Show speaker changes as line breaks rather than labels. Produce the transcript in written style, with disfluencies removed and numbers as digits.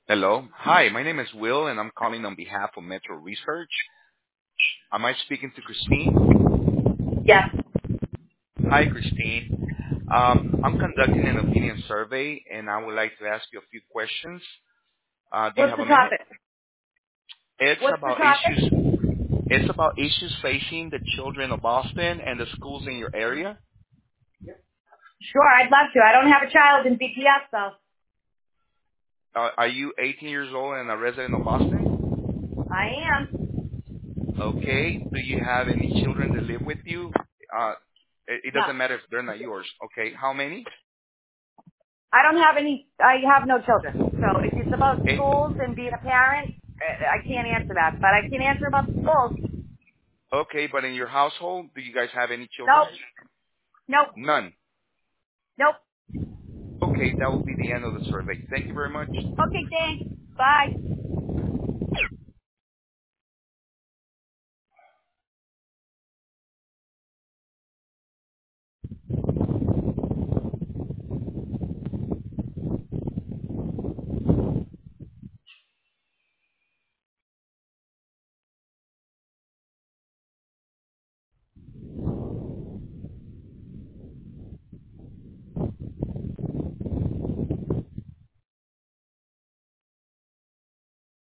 Hello. Hi, my name is Will, and I'm calling on behalf of Metro Research. Am I speaking to Christine?
Yes.
Hi, Christine. I'm conducting an opinion survey, and I would like to ask you a few questions. Do you
What's
have
the
a minute?
topic?
It's
What's the
about
topic?
issues. It's about issues facing the children of Boston and the schools in your area.
Sure, I'd love to. I don't have a child in BPS though.
Are you 18 years old and a resident of Boston?
I am.
Okay. Do you have any children that live with you? It
No.
doesn't matter if they're not yours. Okay. How many?
I don't have any, I have no children. So if it's about
Okay.
schools and being a parent, I can't answer that. But I can answer about the schools.
Okay, but in your household, do you guys have any children?
Nope. Nope.
None.
Nope.
Okay, that will be the end of the survey. Thank you very much.
Okay, thanks. Bye.